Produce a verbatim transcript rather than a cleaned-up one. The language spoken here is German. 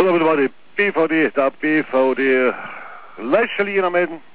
Dat was de B V D, de B V D. Lijstje hier aan